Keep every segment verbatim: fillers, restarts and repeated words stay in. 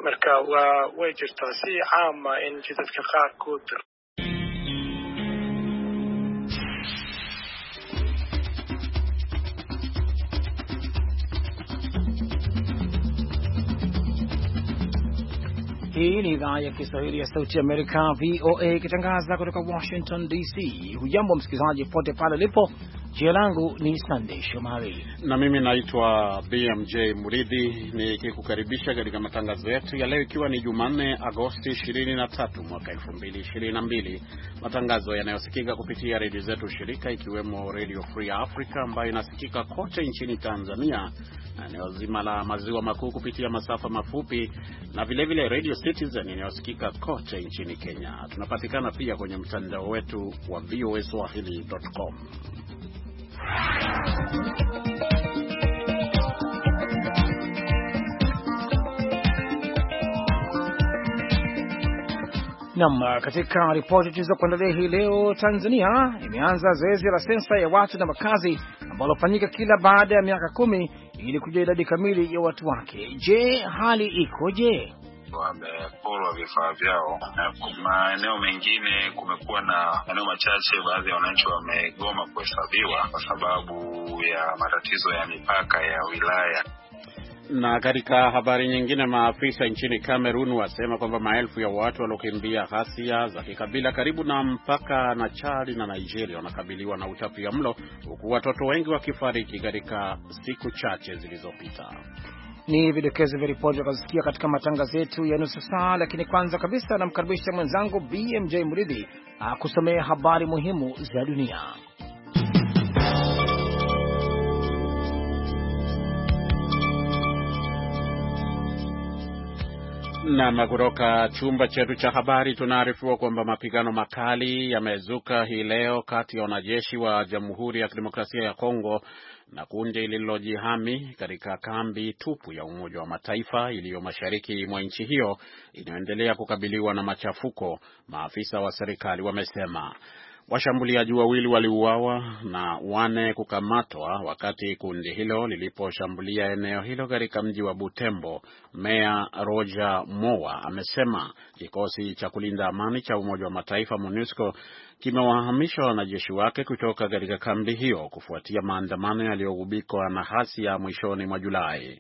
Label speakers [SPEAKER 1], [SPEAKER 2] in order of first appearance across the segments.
[SPEAKER 1] marka waa way jirtaa si caam ah in jidadka qaarkood
[SPEAKER 2] Hii ni idhaa ya Kiswahili ya Sauti ya Amerika V O A ikitangaza kutoka Washington D C. Hujambo msikilizaji pote pale lipo. Jina langu ni Sunday Shomari
[SPEAKER 3] na mimi naitwa B M J Muridhi, nikikukaribisha katika matangazo yetu ya leo, ikiwa ni Jumanne Agosti ishirini na tatu mwaka elfu mbili ishirini na mbili. Matangazo yanayosikika kupitia redio zetu shirika, ikiwemo Radio Free Africa ambayo inasikika kote nchini Tanzania na eneo zima la maziwa makuu kupitia masafa mafupi, na vile vile Radio Citizen inayosikika kote nchini Kenya. Tunapatikana pia kwenye mtandao wetu wa v o a swahili dot com.
[SPEAKER 2] Naam, katika ripoti tulizokuandalia hii leo, Tanzania imeanza zoezi la sensa ya watu na makazi ambalo hufanyika kila baada ya miaka kumi ili kujua idadi kamili ya watu wake. Je, hali ikoje?
[SPEAKER 4] Wameporwa vifaa vyao. Maeneo mengine kumekuwa na maeneo machache, baadhi ya wananchi wamegoma kuhesabiwa kwa sababu ya matatizo ya mipaka ya wilaya.
[SPEAKER 3] Na katika habari nyingine, maafisa nchini Cameroon wasema kwamba maelfu ya watu waliokimbia ghasia za kikabila karibu na mpaka na Chad na Nigeria wanakabiliwa na utapiamlo, huku watoto wengi wakifariki katika siku chache zilizopita.
[SPEAKER 2] Ni vidokezo vya ripoti wakasikia katika matangazo yetu ya nusu saa, lakini kwanza kabisa namkaribisha mwenzangu B M J Muridhi akusomea habari muhimu za dunia.
[SPEAKER 3] Na kutoka chumba chetu cha habari tunaarifiwa kwamba mapigano makali yamezuka hii leo kati ya wanajeshi wa Jamhuri ya Kidemokrasia ya Kongo na kundi lililojihami katika kambi tupu ya Umoja wa Mataifa iliyo mashariki mwa nchi hiyo inayoendelea kukabiliwa na machafuko, maafisa wa serikali wamesema. Washambuliaji wawili waliuawa na wane kukamatwa wakati kundi hilo liliposhambulia eneo hilo katika mji wa Butembo. Meya Roger Mowa amesema kikosi cha kulinda amani cha Umoja wa Mataifa MONUSCO kimewahamisha wanajeshi wake kutoka katika kambi hiyo kufuatia maandamano yaliyogubikwa na ghasia mwishoni mwa Julai.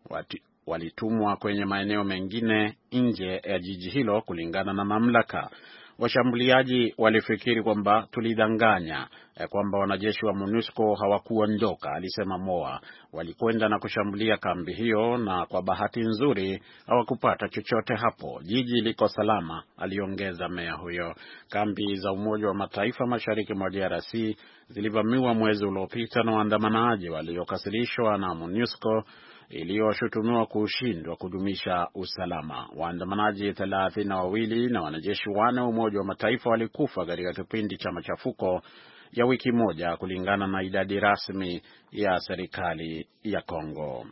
[SPEAKER 3] Walitumwa kwenye maeneo mengine nje ya jiji hilo kulingana na mamlaka. Washambuliaji walifikiri kwamba tulidanganya kwamba wanajeshi wa MONUSCO hawakuondoka, alisema Moa. Walikwenda na kushambulia kambi hiyo na kwa bahati nzuri hawakupata chochote hapo. Jiji liko salama, aliongeza meya huyo. Kambi za Umoja wa Mataifa mashariki mwa D R C zilivamiwa mwezi uliopita na waandamanaji waliokasirishwa na MONUSCO iliyoshutumiwa kushindwa kudumisha usalama. Waandamanaji thelathini na wawili na wanajeshi wane wa Umoja wa Mataifa walikufa katika kipindi cha machafuko ya wiki moja kulingana na idadi rasmi ya serikali ya Kongo.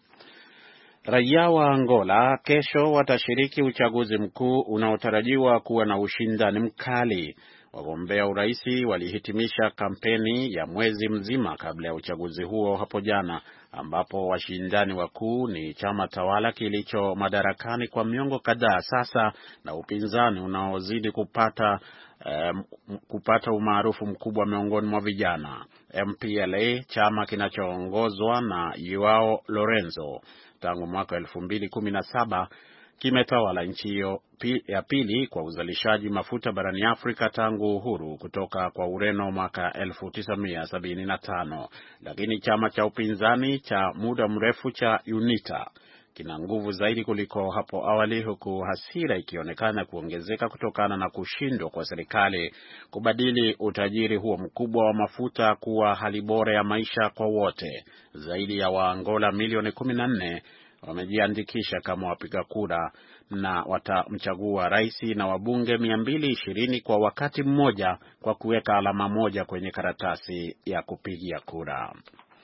[SPEAKER 3] Raia wa Angola kesho watashiriki uchaguzi mkuu unaotarajiwa kuwa na ushindani mkali. Wagombea uraisi walihitimisha kampeni ya mwezi mzima kabla ya uchaguzi huo hapo jana, ambapo washindani wakuu ni chama tawala kilicho madarakani kwa miongo kadhaa sasa na upinzani unaozidi kupata um, kupata umaarufu mkubwa miongoni mwa vijana. M P L A, chama kinachoongozwa na Joao Lorenzo, tangu mwaka elfu mbili kumi na saba kimetawala nchi hiyo ya pili kwa uzalishaji mafuta barani Afrika tangu uhuru kutoka kwa Ureno mwaka elfu tisa mia sabini na tano. Lakini chama cha upinzani cha muda mrefu cha UNITA kina nguvu zaidi kuliko hapo awali, huku hasira ikionekana kuongezeka kutokana na kushindwa kwa serikali kubadili utajiri huo mkubwa wa mafuta kuwa hali bora ya maisha kwa wote. Zaidi ya Waangola milioni kumi na nne wamejiandikisha kama wapiga kura na watamchagua rais na wabunge mia mbili ishirini kwa wakati mmoja kwa kuweka alama moja kwenye karatasi ya kupigia kura.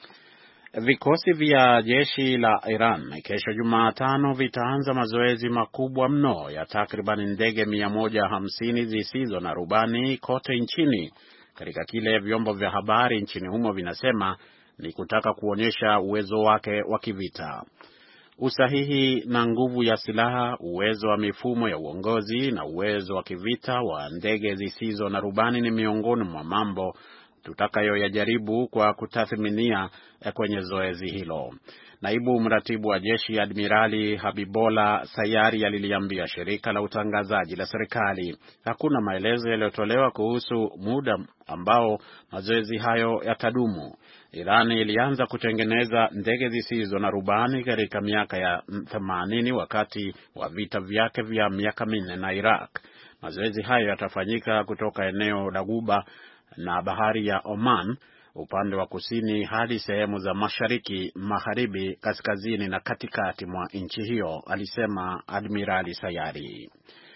[SPEAKER 3] Vikosi vya jeshi la Iran kesho Jumatano vitaanza mazoezi makubwa mno ya takriban ndege mia moja hamsini zisizo na rubani kote nchini, katika kile vyombo vya habari nchini humo vinasema ni kutaka kuonyesha uwezo wake wa kivita. Usahihi na nguvu ya silaha, uwezo wa mifumo ya uongozi na uwezo wa kivita wa ndege zisizo na rubani ni miongoni mwa mambo tutakayoyajaribu kwa kutathminia kwenye zoezi hilo. Naibu mratibu wa jeshi Admirali Habibola Sayari aliliambia shirika la utangazaji la serikali. Hakuna maelezo yaliyotolewa kuhusu muda ambao mazoezi hayo yatadumu. Iran ilianza kutengeneza ndege zisizo na rubani katika miaka ya themanini wakati wa vita vyake vya miaka minne na Iraq. Mazoezi hayo yatafanyika kutoka eneo la Ghuba na bahari ya Oman upande wa kusini hadi sehemu za mashariki, magharibi, kaskazini na katikati mwa nchi hiyo, alisema Admirali Sayari.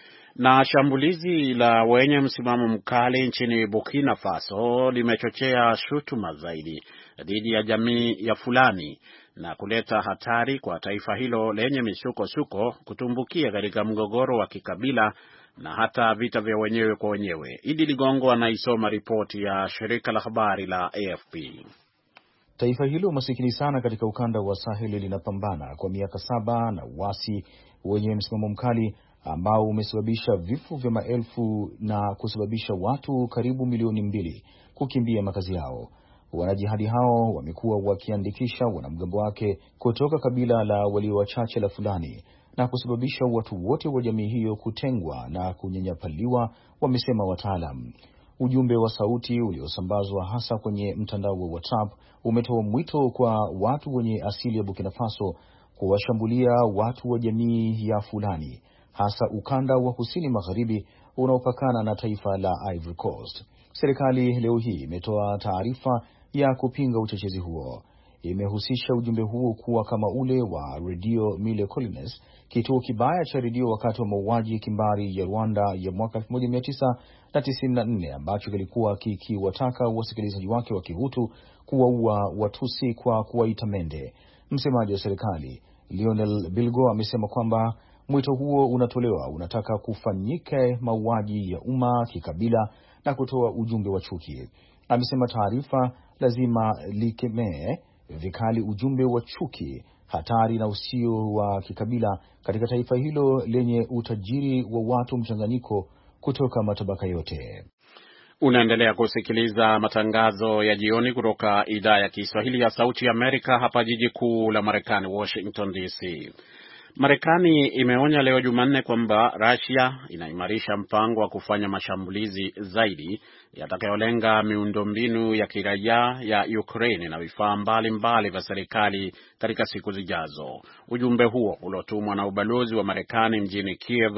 [SPEAKER 3] Na shambulizi la wenye msimamo mkali nchini Burkina Faso limechochea shutuma zaidi dhidi ya jamii ya Fulani na kuleta hatari kwa taifa hilo lenye misukosuko kutumbukia katika mgogoro wa kikabila na hata vita vya wenyewe kwa wenyewe. Idi Ligongo anaisoma ripoti ya shirika la habari la A F P.
[SPEAKER 5] Taifa hilo masikini sana katika ukanda wa Sahel linapambana kwa miaka saba na uasi wenye msimamo mkali ambao umesababisha vifo vya maelfu na kusababisha watu karibu milioni mbili kukimbia makazi yao. Wanajihadi hao wamekuwa wakiandikisha wanamgambo wake kutoka kabila la walio wachache la Fulani na kusababisha watu wote wa jamii hiyo kutengwa na kunyanyapaliwa, wamesema wataalam. Ujumbe wa sauti uliosambazwa hasa kwenye mtandao wa WhatsApp umetoa mwito kwa watu wenye asili ya Burkina Faso kuwashambulia watu wa jamii ya Fulani, hasa ukanda wa kusini magharibi unaopakana na taifa la Ivory Coast. Serikali leo hii imetoa taarifa ya kupinga uchochezi huo. Imehusisha ujumbe huo kuwa kama ule wa Radio Mille Collines, kituo kibaya cha redio wakati wa mauaji kimbari ya Rwanda ya mwaka elfu moja mia tisa tisini na nne, ambacho kilikuwa kikiwataka wasikilizaji wake wa Kihutu kuwaua Watusi kwa kuwaita mende. Msemaji wa serikali Lionel Bilgo amesema kwamba mwito huo unatolewa unataka kufanyike mauaji ya umma kikabila na kutoa ujumbe wa chuki. Amesema taarifa lazima likemee vikali ujumbe wa chuki, hatari na usio wa kikabila katika taifa hilo lenye utajiri wa watu mchanganyiko kutoka matabaka yote.
[SPEAKER 3] Unaendelea kusikiliza matangazo ya jioni kutoka idhaa ya Kiswahili ya Sauti ya Amerika hapa jiji kuu la Marekani, Washington D C. Marekani imeonya leo Jumanne kwamba Russia inaimarisha mpango wa kufanya mashambulizi zaidi yatakayolenga miundombinu ya kiraia ya Ukraine na vifaa mbalimbali vya serikali katika siku zijazo. Ujumbe huo uliotumwa na ubalozi wa Marekani mjini Kiev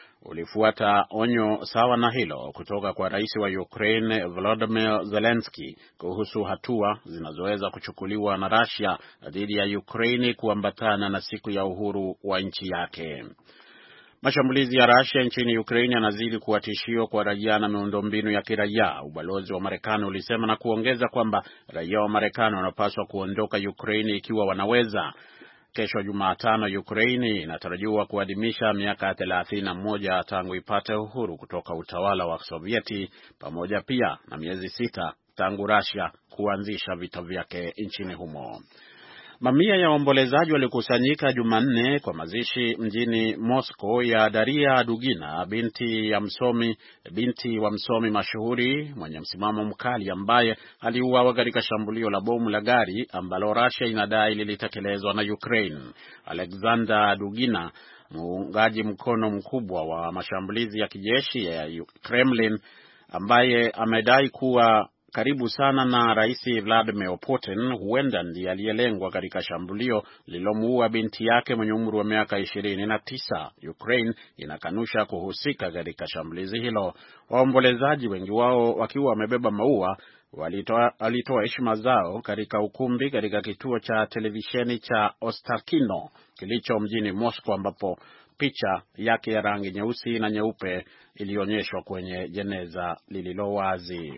[SPEAKER 3] ulifuata onyo sawa na hilo kutoka kwa rais wa Ukraine Volodymyr Zelensky kuhusu hatua zinazoweza kuchukuliwa na Russia dhidi ya Ukraine kuambatana na siku ya uhuru wa nchi yake. Mashambulizi ya Russia nchini Ukraine yanazidi kuwa tishio kwa raia na miundombinu ya kiraia, ubalozi wa Marekani ulisema, na kuongeza kwamba raia wa Marekani wanapaswa kuondoka Ukraine ikiwa wanaweza. Kesho Jumatano, Ukraine inatarajiwa kuadhimisha miaka thelathini na moja tangu ipate uhuru kutoka utawala wa Sovieti, pamoja pia na miezi sita tangu Russia kuanzisha vita vyake nchini humo. Mamia ya waombolezaji walikusanyika Jumanne kwa mazishi mjini Moscow ya Daria Dugina, binti ya msomi binti wa msomi mashuhuri mwenye msimamo mkali ambaye aliuawa katika shambulio la bomu la gari ambalo Russia inadai lilitekelezwa na Ukraine. Alexander Dugina, muungaji mkono mkubwa wa mashambulizi ya kijeshi ya Kremlin, ambaye amedai kuwa karibu sana na Rais Vladimir Putin, huenda ndiye aliyelengwa katika shambulio lilomuua binti yake mwenye umri wa miaka ishirini na tisa. Ukraine inakanusha kuhusika katika shambulizi hilo. Waombolezaji, wengi wao wakiwa wamebeba maua, walitoa walitoa heshima zao katika ukumbi katika kituo cha televisheni cha Ostakino kilicho mjini Moscow, ambapo picha yake ya rangi nyeusi na nyeupe ilionyeshwa kwenye jeneza lililowazi.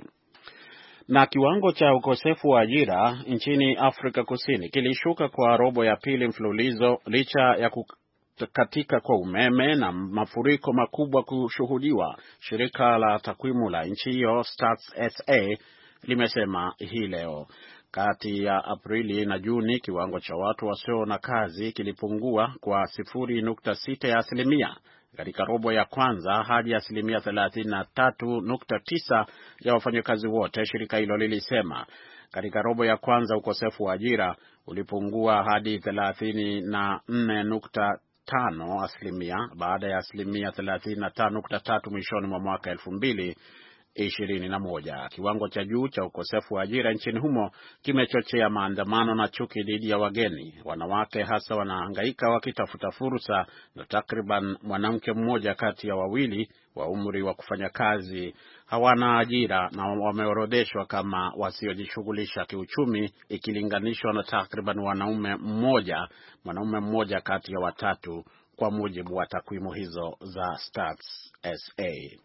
[SPEAKER 3] Na kiwango cha ukosefu wa ajira nchini Afrika Kusini kilishuka kwa robo ya pili mfululizo licha ya kukatika kwa umeme na mafuriko makubwa kushuhudiwa, shirika la takwimu la nchi hiyo Stats S A limesema hii leo. Kati ya Aprili na Juni, kiwango cha watu wasio na kazi kilipungua kwa sifuri nukta sita ya asilimia katika robo ya kwanza hadi asilimia thelathini na tatu nukta tisa ya wafanyakazi wote, shirika hilo lilisema. Katika robo ya kwanza ukosefu wa ajira ulipungua hadi thelathini na nne nukta tano asilimia baada ya asilimia thelathini na tano nukta tatu mwishoni mwa mwaka elfu mbili ishirini na moja. Kiwango cha juu cha ukosefu wa ajira nchini humo kimechochea maandamano na chuki dhidi ya wageni. Wanawake hasa wanahangaika wakitafuta fursa, na takriban mwanamke mmoja kati ya wawili wa umri wa kufanya kazi hawana ajira na wameorodheshwa kama wasiojishughulisha kiuchumi, ikilinganishwa na takriban wanaume mmoja, mwanaume mmoja kati ya watatu, kwa mujibu wa takwimu hizo za Stats S A.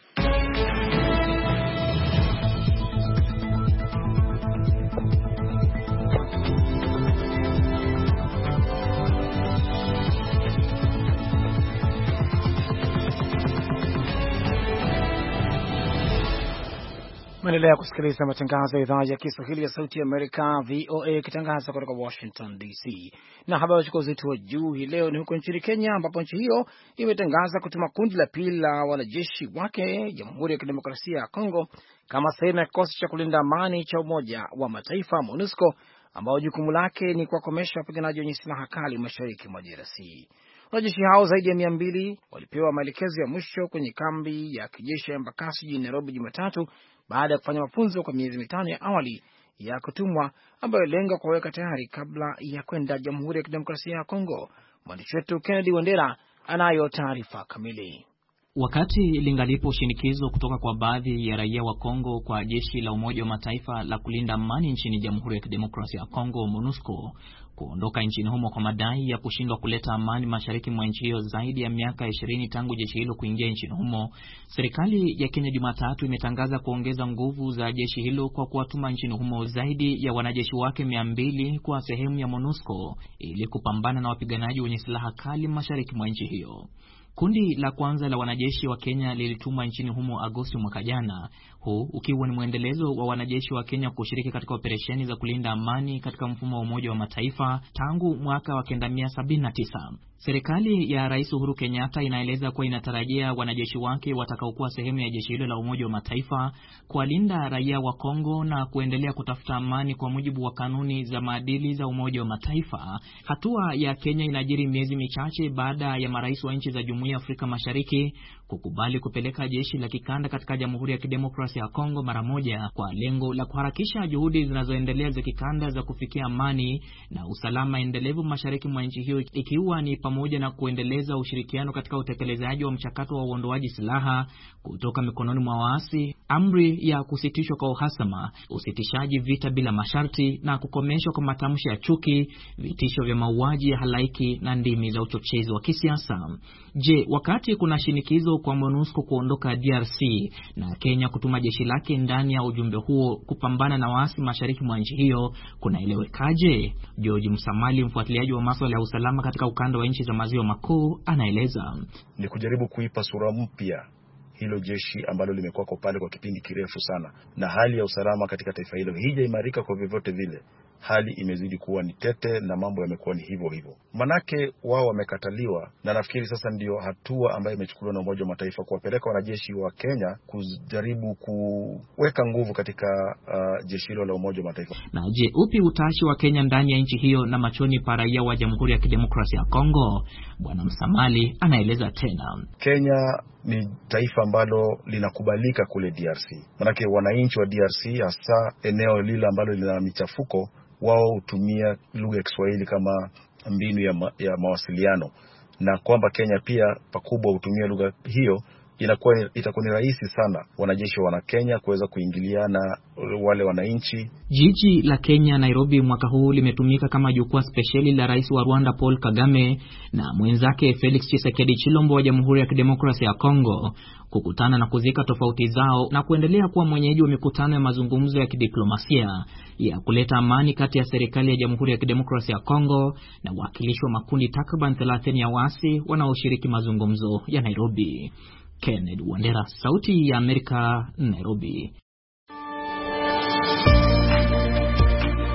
[SPEAKER 2] Mnaendelea kusikiliza matangazo ya idhaa ya Kiswahili ya Sauti ya Amerika V O A ikitangaza kutoka Washington D C. Na habari za uzito wa juu hii leo ni huko nchini Kenya, ambapo nchi hiyo imetangaza kutuma kundi la pili la wanajeshi wake Jamhuri ya Kidemokrasia ya Kongo kama sehemu ya kikosi cha kulinda amani cha Umoja wa Mataifa MONUSCO, ambao jukumu lake ni kuwakomesha wapiganaji wenye silaha kali mashariki mwa D R C. Wanajeshi hao zaidi ya mia mbili walipewa maelekezo ya mwisho kwenye kambi ya kijeshi ya Embakasi jijini Nairobi Jumatatu, baada ya kufanya mafunzo kwa miezi mitano ya awali ya kutumwa, ambayo lenga kuweka tayari kabla ya kwenda Jamhuri ya Kidemokrasia ya Kongo. Mwandishi wetu Kennedy Wandera anayo taarifa kamili.
[SPEAKER 6] Wakati lingalipo shinikizo kutoka kwa baadhi ya raia wa Kongo kwa jeshi la Umoja wa Mataifa la kulinda amani nchini Jamhuri ya Kidemokrasia ya Kongo MONUSCO kuondoka nchini humo kwa madai ya kushindwa kuleta amani mashariki mwa nchi hiyo zaidi ya miaka ishirini tangu jeshi hilo kuingia nchini humo, serikali ya Kenya Jumatatu imetangaza kuongeza nguvu za jeshi hilo kwa kuwatuma nchini humo zaidi ya wanajeshi wake mia mbili kwa sehemu ya MONUSCO ili kupambana na wapiganaji wenye silaha kali mashariki mwa nchi hiyo. Kundi la kwanza la wanajeshi wa Kenya lilitumwa nchini humo Agosti mwaka jana, huu ukiwa ni mwendelezo wa wanajeshi wa Kenya kushiriki katika operesheni za kulinda amani katika mfumo wa Umoja wa Mataifa tangu mwaka wa kenda mia sabini na tisa. Serikali ya Rais Uhuru Kenyatta inaeleza kuwa inatarajia wanajeshi wake watakaokuwa sehemu ya jeshi hilo la Umoja wa Mataifa kuwalinda raia wa Kongo na kuendelea kutafuta amani kwa mujibu wa kanuni za maadili za Umoja wa Mataifa. Hatua ya Kenya inajiri miezi michache baada ya marais wa nchi za Jumuiya ya Afrika Mashariki kukubali kupeleka jeshi la kikanda katika Jamhuri ya Kidemokrasia ya Kongo mara moja kwa lengo la kuharakisha juhudi zinazoendelea za kikanda za kufikia amani na usalama endelevu mashariki mwa nchi hiyo, ikiwa ni pamoja na kuendeleza ushirikiano katika utekelezaji wa mchakato wa uondoaji silaha kutoka mikononi mwa waasi, amri ya kusitishwa kwa uhasama, usitishaji vita bila masharti na kukomeshwa kwa matamshi ya chuki, vitisho vya mauaji ya halaiki na ndimi za uchochezi wa kisiasa. Je, wakati kuna shinikizo kwa MONUSCO kuondoka D R C na Kenya kutuma jeshi lake ndani ya ujumbe huo kupambana na waasi mashariki mwa nchi hiyo, kunaelewekaje? George Msamali, mfuatiliaji wa masuala ya usalama katika ukanda wa nchi za maziwa makuu, anaeleza.
[SPEAKER 7] Ni kujaribu kuipa sura mpya hilo jeshi ambalo limekuwa kwa pale kwa kipindi kirefu sana, na hali ya usalama katika taifa hilo hijaimarika kwa vyovyote vile. Hali imezidi kuwa ni tete na mambo yamekuwa ni hivyo hivyo. Manake wao wamekataliwa, na nafikiri sasa ndio hatua ambayo imechukuliwa na Umoja wa Mataifa kuwapeleka wanajeshi wa Kenya kujaribu kuweka nguvu katika uh, jeshi hilo la Umoja wa Mataifa.
[SPEAKER 6] Na je, upi utashi wa Kenya ndani ya nchi hiyo na machoni pa raia wa Jamhuri ya Kidemokrasia ya Kongo? Bwana Msamali anaeleza tena.
[SPEAKER 7] Kenya ni taifa ambalo linakubalika kule D R C. Manake wananchi wa D R C, hasa eneo lile ambalo lina michafuko, wao hutumia lugha ya Kiswahili kama mbinu ya, ma, ya mawasiliano, na kwamba Kenya pia pakubwa hutumia lugha hiyo, inakuwa itakuwa ni rahisi sana wanajeshi wa Kenya kuweza kuingiliana wale wananchi.
[SPEAKER 6] Jiji la Kenya Nairobi mwaka huu limetumika kama jukwaa spesheli la Rais wa Rwanda Paul Kagame na mwenzake Felix Tshisekedi Chilombo wa Jamhuri ya Kidemokrasia ya Kongo kukutana na kuzika tofauti zao na kuendelea kuwa mwenyeji wa mikutano ya mazungumzo ya kidiplomasia ya kuleta amani kati ya serikali ya Jamhuri ya Kidemokrasia ya Kongo na wakilishi wa makundi takriban thelathini ya waasi wanaoshiriki mazungumzo ya Nairobi. Kennedy Wandera, Sauti ya Amerika, Nairobi.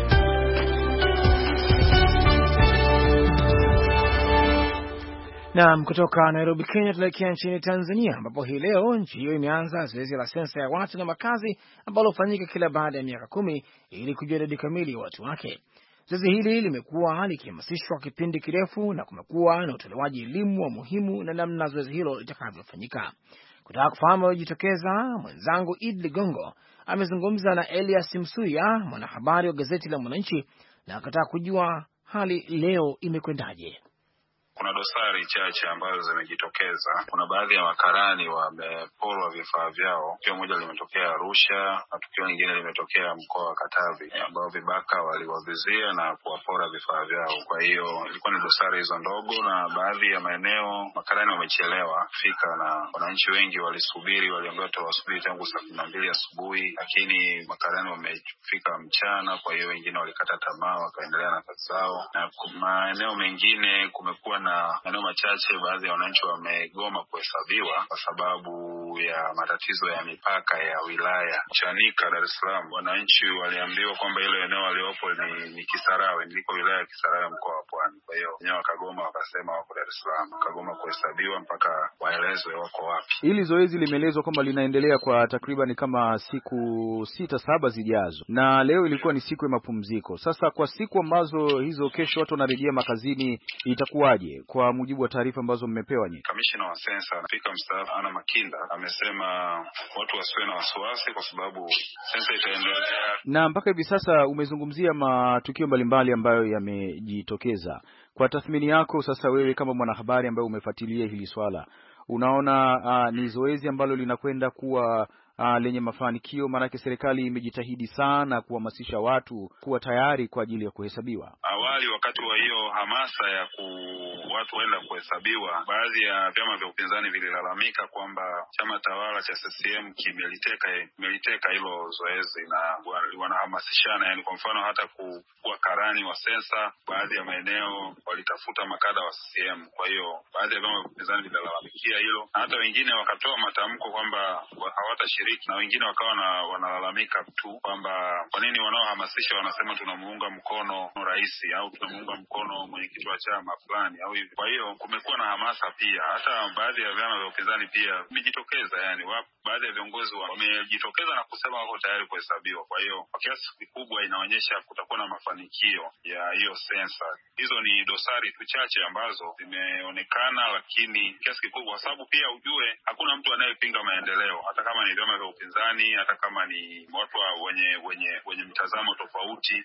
[SPEAKER 2] Na kutoka Nairobi, Kenya, tuelekea nchini Tanzania ambapo hii leo nchi hiyo imeanza zoezi la sensa ya watu na makazi ambalo hufanyika kila baada ya miaka kumi ili kujua idadi kamili ya watu wake. Zoezi hili limekuwa likihamasishwa kipindi kirefu na kumekuwa na utolewaji elimu wa muhimu na namna zoezi hilo litakavyofanyika. Kutaka kufahamu yaliyojitokeza, mwenzangu Id Ligongo amezungumza na Elias Msuya, mwanahabari wa gazeti la Mwananchi, na akataka kujua hali leo imekwendaje.
[SPEAKER 4] Kuna dosari chache ambazo zimejitokeza. Kuna baadhi ya makarani wameporwa vifaa vyao. Tukio moja limetokea Arusha na tukio lingine limetokea mkoa wa Katavi, ambao vibaka waliwavizia na kuwapora vifaa vyao. Kwa hiyo ilikuwa ni dosari hizo ndogo, na baadhi ya maeneo makarani wamechelewa fika, na wananchi wengi walisubiri, waliambiwa wasubiri tangu saa kumi na mbili asubuhi, lakini makarani wamefika mchana. Kwa hiyo wengine walikata tamaa wakaendelea na kazi zao, na maeneo mengine kumekuwa na maeneo machache baadhi ya wananchi wamegoma kuhesabiwa kwa sababu ya matatizo ya mipaka ya wilaya. Chanika, Dar es Salaam, wananchi waliambiwa kwamba ile eneo waliopo ni, ni Kisarawe, ndiko wilaya ya Kisarawe mkoa wa Pwani. Kwa hiyo wenyewe wakagoma, wakasema wako Dar es Salaam, wakagoma kuhesabiwa mpaka waelezwe wako wapi.
[SPEAKER 8] Hili zoezi limeelezwa kwamba linaendelea kwa takriban kama siku sita saba zijazo, na leo ilikuwa ni siku ya mapumziko. Sasa kwa siku ambazo hizo, kesho watu wanarejea makazini, itakuwaje kwa mujibu wa taarifa ambazo mmepewa nyinyi?
[SPEAKER 4] Kamishna wa sensa Spika mstaafu Ana Makinda amesema watu wasiwe na wasiwasi kwa sababu sensa itaendelea.
[SPEAKER 8] Na mpaka hivi sasa umezungumzia matukio mbalimbali ambayo yamejitokeza. Kwa tathmini yako sasa, wewe kama mwanahabari ambaye umefuatilia hili swala, unaona uh, ni zoezi ambalo linakwenda kuwa Uh, lenye mafanikio? Maanake serikali imejitahidi sana kuhamasisha watu kuwa tayari kwa ajili ya kuhesabiwa.
[SPEAKER 4] Awali wakati wa hiyo hamasa ya ku watu waenda kuhesabiwa, baadhi ya vyama vya upinzani vililalamika kwamba chama tawala cha C C M kimeliteka kimeliteka hilo zoezi, na wanahamasishana. Yani kwa mfano hata kuwa karani wa sensa, baadhi ya maeneo walitafuta makada wa C C M. Kwa hiyo baadhi ya vyama vya upinzani vililalamikia hilo, na hata wengine wakatoa matamko kwamba hawatashiriki, na wengine wakawa na wanalalamika tu kwamba kwa nini wanaohamasisha wanasema tunamuunga mkono rais au tunamuunga mkono mwenyekiti wa chama fulani au hivi. Kwa hiyo kumekuwa na hamasa pia, hata baadhi ya vyama vya upinzani pia vimejitokeza, yani wapo baadhi ya viongozi wamejitokeza na kusema wako tayari kuhesabiwa. Kwa hiyo kwa kiasi kikubwa inaonyesha kutakuwa na mafanikio ya hiyo sensa. Hizo ni dosari tu chache ambazo zimeonekana, lakini kiasi kikubwa, kwa sababu pia ujue hakuna mtu anayepinga maendeleo, hata kama ni vyama vya upinzani, hata kama ni watu wenye wenye wenye mtazamo tofauti.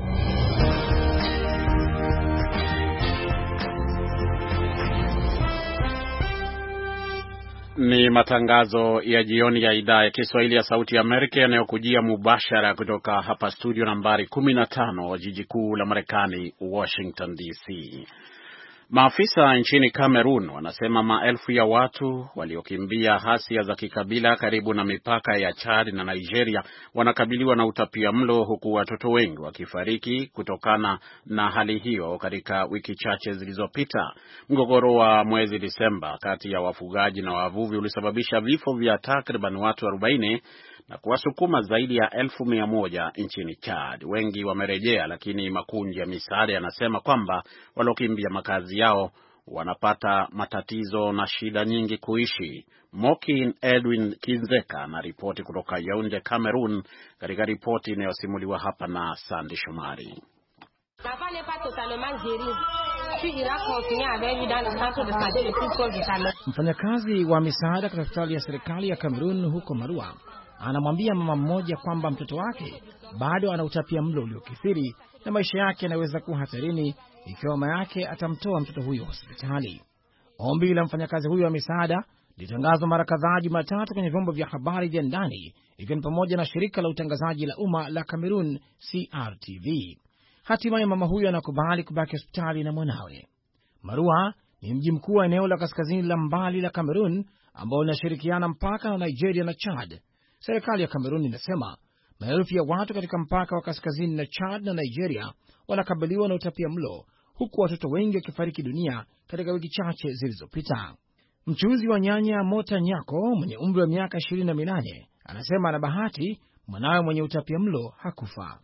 [SPEAKER 3] Ni matangazo ya jioni ya idhaa ya Kiswahili ya Sauti ya Amerika yanayokujia mubashara kutoka hapa studio nambari kumi na tano, jiji kuu la Marekani, Washington D C. Maafisa nchini Cameroon wanasema maelfu ya watu waliokimbia hasia za kikabila karibu na mipaka ya Chad na Nigeria wanakabiliwa na utapiamlo, huku watoto wengi wakifariki kutokana na hali hiyo katika wiki chache zilizopita. Mgogoro wa mwezi Disemba kati ya wafugaji na wavuvi ulisababisha vifo vya takriban watu arobaini na kuwasukuma zaidi ya elfu mia moja nchini Chad. Wengi wamerejea, lakini makundi ya misaada yanasema kwamba waliokimbia makazi yao wanapata matatizo na shida nyingi kuishi. Mokin Edwin Kinzeka na ripoti kutoka Yaounde, Cameroon, katika ripoti inayosimuliwa hapa na Sandy Shomari.
[SPEAKER 2] Mfanyakazi wa misaada katika hospitali ya serikali ya Cameroon huko Marua anamwambia mama mmoja kwamba mtoto wake bado ana utapiamlo uliokithiri na maisha yake yanaweza kuwa hatarini ikiwa mama yake atamtoa mtoto huyo hospitali. Ombi la mfanyakazi huyo wa misaada litangazwa mara kadhaa Jumatatu kwenye vyombo vya habari vya ndani, ikiwa ni pamoja na shirika la utangazaji la umma la Cameroon C R T V. Hatimaye mama huyo anakubali kubaki hospitali na mwanawe. Marua ni mji mkuu wa eneo la kaskazini la mbali la Cameroon ambao linashirikiana mpaka na Nigeria na Chad. Serikali ya Cameroon inasema maelfu ya watu katika mpaka wa kaskazini na Chad na Nigeria wanakabiliwa na utapiamlo, huku watoto wengi wakifariki dunia katika wiki chache zilizopita. Mchuuzi wa nyanya Mota Nyako mwenye umri wa miaka ishirini na minane anasema ana bahati, mwanawe mwenye utapiamlo hakufa.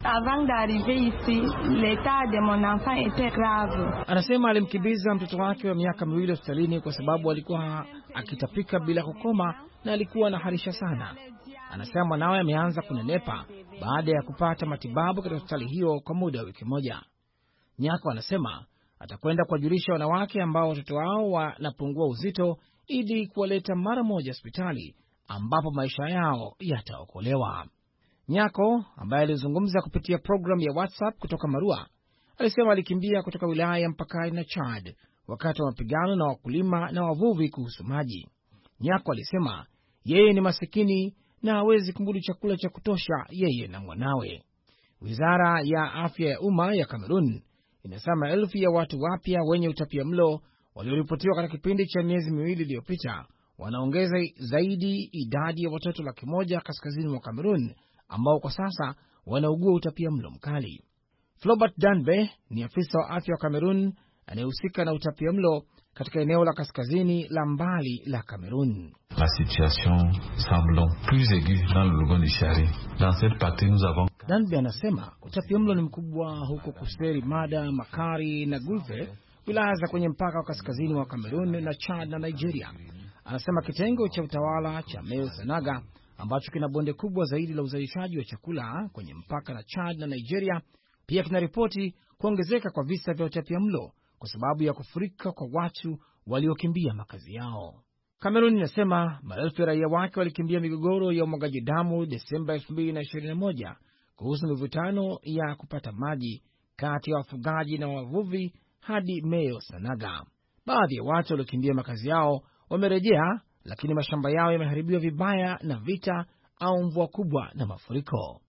[SPEAKER 2] Anasema alimkimbiza mtoto wake wa miaka miwili hospitalini kwa sababu alikuwa akitapika bila kukoma na alikuwa anaharisha sana. Anasema mwanawe ameanza kunenepa baada ya kupata matibabu katika hospitali hiyo kwa muda wa wiki moja. Nyako anasema atakwenda kuwajulisha wanawake ambao watoto wao wanapungua uzito ili kuwaleta mara moja hospitali ambapo maisha yao yataokolewa. Nyako ambaye alizungumza kupitia programu ya WhatsApp kutoka Marua alisema alikimbia kutoka wilaya ya mpakani na Chad wakati wa mapigano na wakulima na wavuvi kuhusu maji. Nyako alisema yeye ni masikini na hawezi kumudu chakula cha kutosha yeye na mwanawe. Wizara ya afya ya umma ya Kamerun inasema elfu ya watu wapya wenye utapiamlo walioripotiwa katika kipindi cha miezi miwili iliyopita wanaongeza zaidi idadi ya watoto laki moja kaskazini mwa Kamerun ambao kwa sasa wanaugua utapiamlo mkali. Flobert Danbe ni afisa wa afya wa Kamerun anayehusika na utapiamlo katika eneo la kaskazini la mbali la Kamerun.
[SPEAKER 9] La situation semble plus aiguë dans le Logone Ishari. Dans cette partie nous avons
[SPEAKER 2] Danbe anasema utapiamlo ni mkubwa huko Kuseri, Mada, Makari na Gulfe, wilaya za kwenye mpaka wa kaskazini wa Kamerun na Chad na Nigeria. Anasema kitengo cha utawala cha Meo Sanaga ambacho kina bonde kubwa zaidi la uzalishaji wa chakula kwenye mpaka na Chad na Nigeria pia kinaripoti kuongezeka kwa visa vya utapiamlo kwa sababu ya kufurika kwa watu waliokimbia makazi yao. Kamerun inasema maelfu ya raia wake walikimbia migogoro ya umwagaji damu Desemba elfu mbili na ishirini na moja kuhusu mivutano ya kupata maji kati ya wafugaji na wavuvi hadi Meo Sanaga. Baadhi ya watu waliokimbia makazi yao wamerejea, lakini mashamba yao yameharibiwa vibaya na vita au mvua kubwa na mafuriko.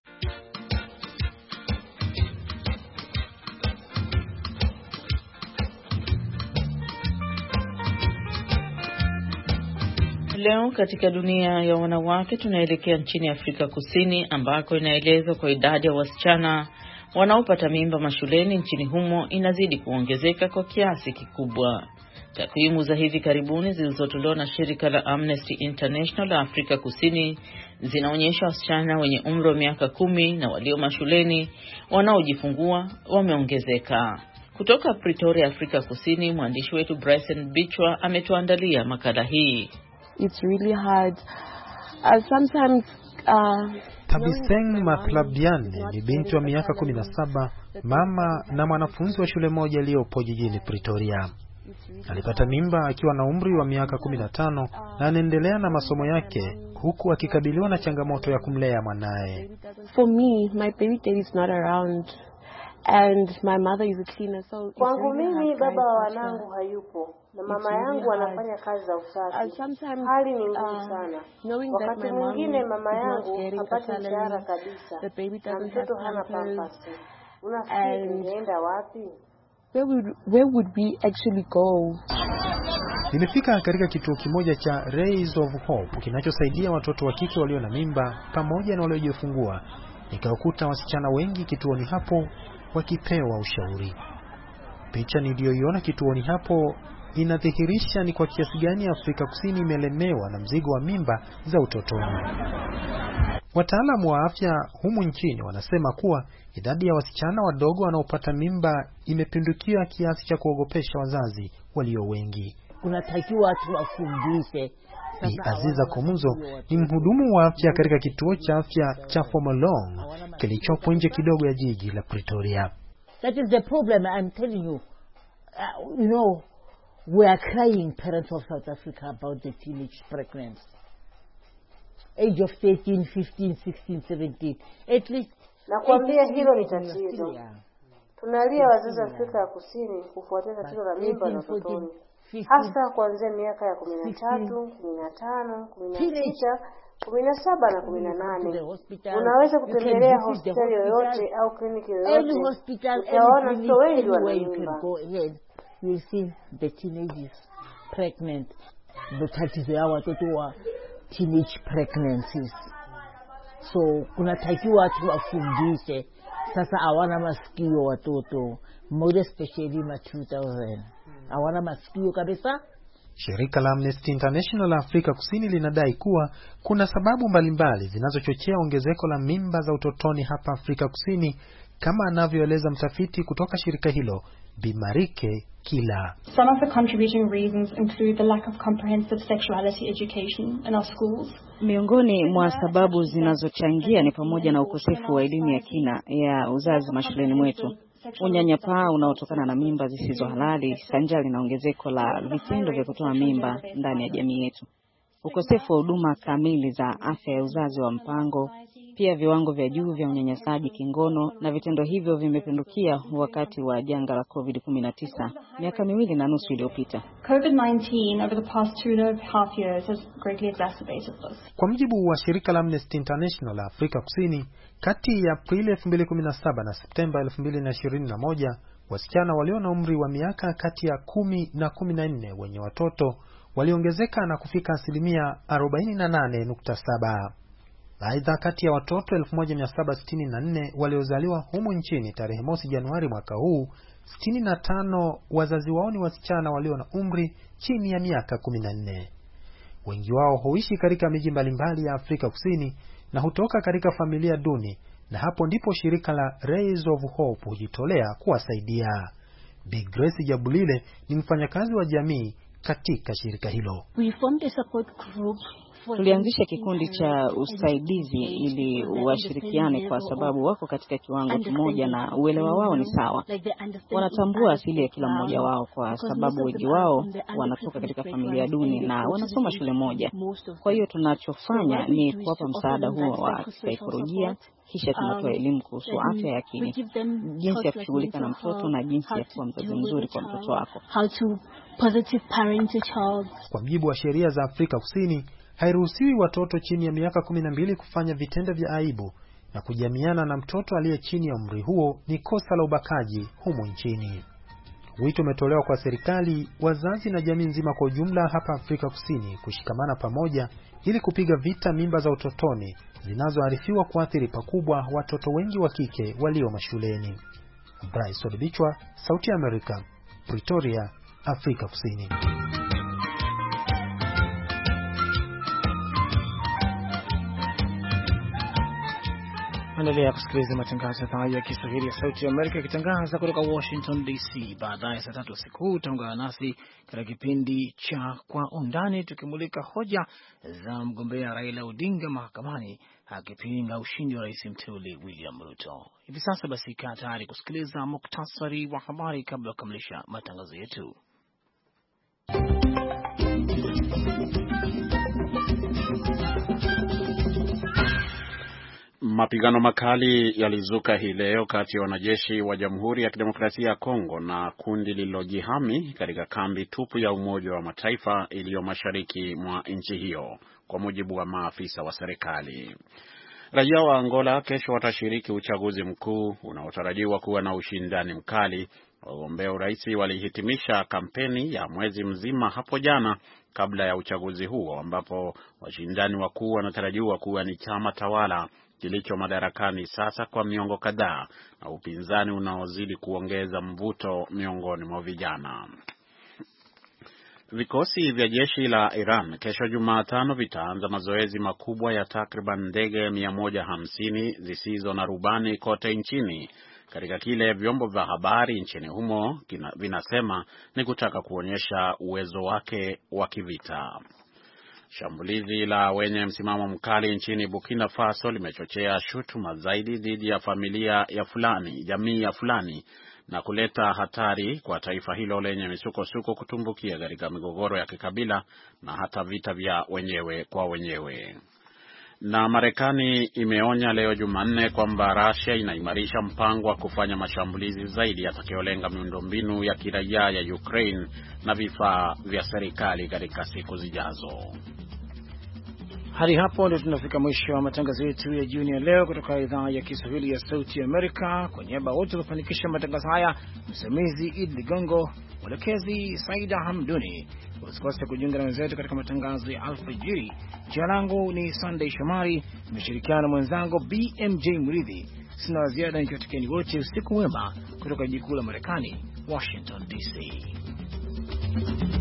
[SPEAKER 10] Leo katika dunia ya wanawake tunaelekea nchini Afrika Kusini ambako inaelezwa kwa idadi ya wasichana wanaopata mimba mashuleni nchini humo inazidi kuongezeka kwa kiasi kikubwa. Takwimu za hivi karibuni zilizotolewa na shirika la Amnesty International la Afrika Kusini zinaonyesha wasichana wenye umri wa miaka kumi na walio mashuleni wanaojifungua wameongezeka. Kutoka Pretoria, Afrika Kusini, mwandishi wetu Bryson Bichwa ametuandalia makala hii.
[SPEAKER 11] It's really hard. Uh, sometimes uh,
[SPEAKER 12] Tabiseng Maklabiane ni binti wa miaka kumi na saba, mama na mwanafunzi wa shule moja iliyopo jijini Pretoria. Alipata mimba akiwa na umri wa miaka kumi na tano na anaendelea na masomo yake huku akikabiliwa na changamoto ya kumlea mwanae.
[SPEAKER 11] For me, my baby daddy is not around and my mother is a cleaner, so
[SPEAKER 13] kwangu mimi baba wa wanangu hayupo na mama yangu anafanya kazi za usafi. Hali ni ngumu sana. Wakati mwingine mama yangu hapati mshahara kabisa na mtoto hana pampasi. Unafikiri tungeenda wapi?
[SPEAKER 11] Where would, where would we actually go?
[SPEAKER 12] Nimefika katika kituo kimoja cha Rays of Hope kinachosaidia watoto wa kike walio na mimba pamoja na waliojifungua. Nikawakuta wasichana wengi kituoni hapo wakipewa ushauri. Picha niliyoiona kituoni hapo inadhihirisha ni kwa kiasi gani Afrika Kusini imelemewa na mzigo wa mimba za utotoni. Wataalamu wa afya humu nchini wanasema kuwa idadi ya wasichana wadogo wanaopata mimba imepindukia kiasi cha kuogopesha wazazi walio wengi.
[SPEAKER 14] Unatakiwa tuwafundishe.
[SPEAKER 12] Bi Aziza Komuzo ni mhudumu wa afya katika kituo cha afya cha Fomolong kilichopo nje kidogo ya jiji la Pretoria.
[SPEAKER 14] That is the problem I'm telling you. Uh, you know, we are crying, parents of South Africa, about the teenage pregnancy. Age of thirteen, fifteen, sixteen, seventeen. At least
[SPEAKER 13] nakwambia hilo ni tatizo. Tunalia wazazi wa Afrika ya Kusini kufuatia tatizo la mimba na utotoni. Hasa kuanzia miaka ya kumi na tatu, kumi na tano, kumi na sita, kumi na saba na kumi na nane. Unaweza kutembelea hospitali yoyote au kliniki yoyote. Utaona mtoto wengi wana mimba.
[SPEAKER 14] You see the teenagers pregnant. The tatizo ya watoto wa teenage pregnancies. So kunatakiwa tuwafundishe. Sasa hawana masikio watoto, more especially ma two thousand. Hawana masikio kabisa.
[SPEAKER 12] Shirika la Amnesty International la Afrika Kusini linadai kuwa kuna sababu mbalimbali zinazochochea ongezeko la mimba za utotoni hapa Afrika Kusini, kama anavyoeleza mtafiti kutoka shirika hilo, Bimarike Kila.
[SPEAKER 15] Some of the contributing reasons include the lack of comprehensive sexuality education in our schools.
[SPEAKER 16] Miongoni mwa sababu zinazochangia ni pamoja na ukosefu wa elimu ya kina ya uzazi mashuleni mwetu, unyanyapaa unaotokana na mimba zisizo halali, sanjari na ongezeko la vitendo vya kutoa mimba ndani ya jamii yetu, ukosefu wa huduma kamili za afya ya uzazi wa mpango, pia viwango vya juu vya unyanyasaji kingono, na vitendo hivyo vimepindukia wakati wa janga la covid kumi na tisa miaka miwili na nusu iliyopita.
[SPEAKER 15] covid nineteen over the past two and a half years has greatly exacerbated this.
[SPEAKER 12] Kwa mujibu wa shirika la Amnesty International la Afrika Kusini, kati ya Aprili elfu mbili kumi na saba na Septemba elfu mbili ishirini na moja, wasichana walio na umri wa miaka kati ya kumi na kumi na nne wenye watoto waliongezeka na kufika asilimia arobaini na nane nukta saba. Aidha, kati ya watoto elfu moja mia saba sitini na nne waliozaliwa humu nchini tarehe mosi Januari mwaka huu, sitini na tano wazazi wao ni wasichana walio na umri chini ya miaka kumi na nne. Wengi wao huishi katika miji mbalimbali ya Afrika Kusini na hutoka katika familia duni, na hapo ndipo shirika la Rays of Hope hujitolea kuwasaidia. Big Grace Jabulile ni mfanyakazi wa jamii katika shirika hilo.
[SPEAKER 16] We formed a support group. Tulianzisha kikundi cha usaidizi ili washirikiane, kwa sababu wako katika kiwango kimoja na uelewa wao ni sawa. Wanatambua asili ya kila mmoja wao, kwa sababu wengi wao wanatoka katika familia duni na wanasoma shule moja. Kwa hiyo tunachofanya ni kuwapa msaada huo wa saikolojia, kisha tunatoa elimu kuhusu afya ya akili, jinsi ya kushughulika na mtoto na jinsi ya kuwa mzazi mzuri kwa mtoto wako.
[SPEAKER 15] How to positive parent a child.
[SPEAKER 12] Kwa mujibu wa sheria za Afrika Kusini, hairuhusiwi watoto chini ya miaka kumi na mbili kufanya vitendo vya aibu, na kujamiana na mtoto aliye chini ya umri huo ni kosa la ubakaji humu nchini. Wito umetolewa kwa serikali, wazazi na jamii nzima kwa ujumla hapa Afrika Kusini kushikamana pamoja ili kupiga vita mimba za utotoni zinazoarifiwa kuathiri pakubwa watoto wengi wa kike walio mashuleni. Bryce Odibichwa, Sauti ya Amerika, Pretoria, Afrika Kusini.
[SPEAKER 2] Endelea kusikiliza matangazo haya ya Kiswahili ya Sauti ya Amerika ikitangaza kutoka Washington D C. Baadaye saa tatu usiku utaungana nasi katika kipindi cha Kwa Undani, tukimulika hoja za mgombea Raila Odinga mahakamani akipinga ushindi wa rais mteule William Ruto. Hivi sasa basi kaa tayari kusikiliza muktasari wa habari kabla ya kukamilisha matangazo yetu.
[SPEAKER 3] Mapigano makali yalizuka hii leo kati ya wanajeshi wa Jamhuri ya Kidemokrasia ya Kongo na kundi lililojihami katika kambi tupu ya Umoja wa Mataifa iliyo mashariki mwa nchi hiyo, kwa mujibu wa maafisa wa serikali. Raia wa Angola kesho watashiriki uchaguzi mkuu unaotarajiwa kuwa na ushindani mkali. Wagombea urais walihitimisha kampeni ya mwezi mzima hapo jana kabla ya uchaguzi huo, ambapo washindani wakuu wanatarajiwa kuwa ni chama tawala kilicho madarakani sasa kwa miongo kadhaa na upinzani unaozidi kuongeza mvuto miongoni mwa vijana. Vikosi vya jeshi la Iran kesho Jumatano vitaanza mazoezi makubwa ya takriban ndege mia moja hamsini zisizo na rubani kote nchini, katika kile vyombo vya habari nchini humo kina, vinasema ni kutaka kuonyesha uwezo wake wa kivita. Shambulizi la wenye msimamo mkali nchini Burkina Faso limechochea shutuma zaidi dhidi ya familia ya fulani, jamii ya fulani, na kuleta hatari kwa taifa hilo lenye misukosuko kutumbukia katika migogoro ya kikabila na hata vita vya wenyewe kwa wenyewe. Na Marekani imeonya leo Jumanne kwamba Russia inaimarisha mpango wa kufanya mashambulizi zaidi yatakayolenga miundombinu ya kiraia ya Ukraine na vifaa vya serikali katika siku zijazo.
[SPEAKER 2] Hadi hapo ndio tunafika mwisho wa matangazo yetu ya jioni ya leo kutoka idhaa ya Kiswahili ya Sauti ya Amerika. Kwa niaba wote waliofanikisha matangazo haya, msimamizi Idi Ligongo, mwelekezi Saida Hamduni. Usikose kujiunga na wenzetu katika matangazo ya alfajiri. Jina langu ni Sunday Shomari, nimeshirikiana na mwenzangu B M J Mridhi. Sina ziada, nikiwatakieni wote usiku mwema kutoka jiji kuu la Marekani, Washington D C.